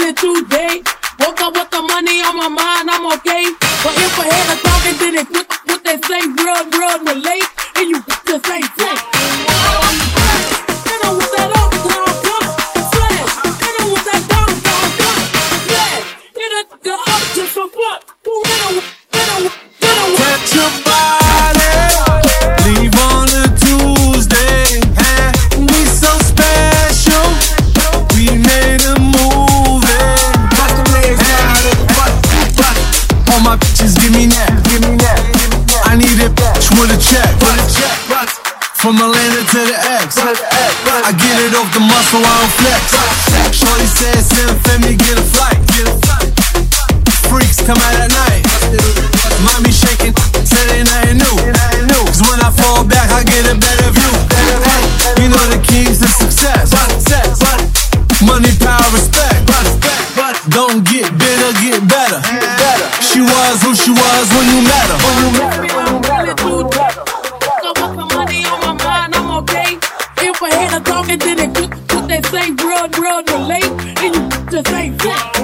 it today. Woke up with the money on my mind, I'm okay. But if I had a talking, then it what they say, real relate, and you just ain't fake. Catch your body, leave on a Tuesday. We so special, we made a movie. All my bitches give me that. I need a bitch with a check. From Atlanta to the X, I get it off the muscle, I don't flex. Shorty said, send Femi, get a flight. Freaks come out at night. Mommy shaking, said ain't nothing new. Cause when I fall back, I get a better view. You know the keys to success. Money, power, respect. Don't get bitter, get better. She was who she was when you met her. If I had a talking, then it what they say, real relate, and you just ain't fake.